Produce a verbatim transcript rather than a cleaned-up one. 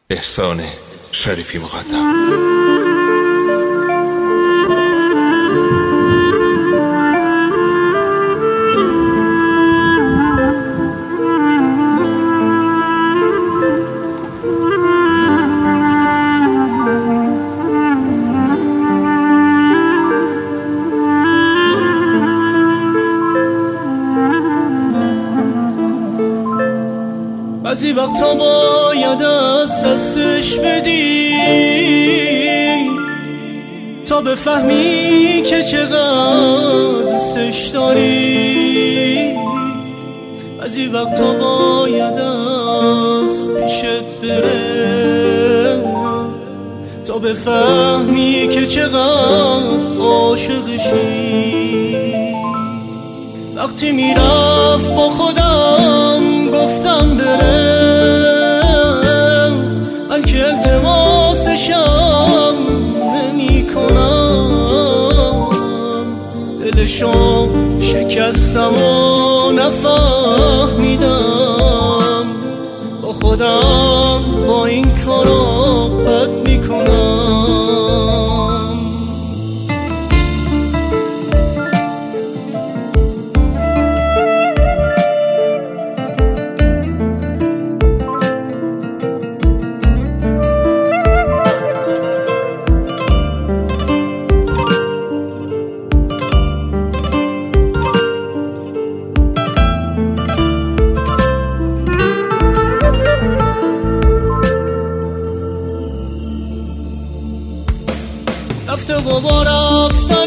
احسان شریفی مقدم. بعضی وقتا باید از دستش بدی تا بفهمی که چقدر دوستش داری. بعضی وقتا باید از پیشت بره تا بفهمی که چقدر عاشقشی. وقتی میرفت با خودم گفتم بره، من که التماسشم نمی کنم. دلشو شکستم و نفهمیدم، با خودم با این کارا بد می کنم. رفته و با رفتنش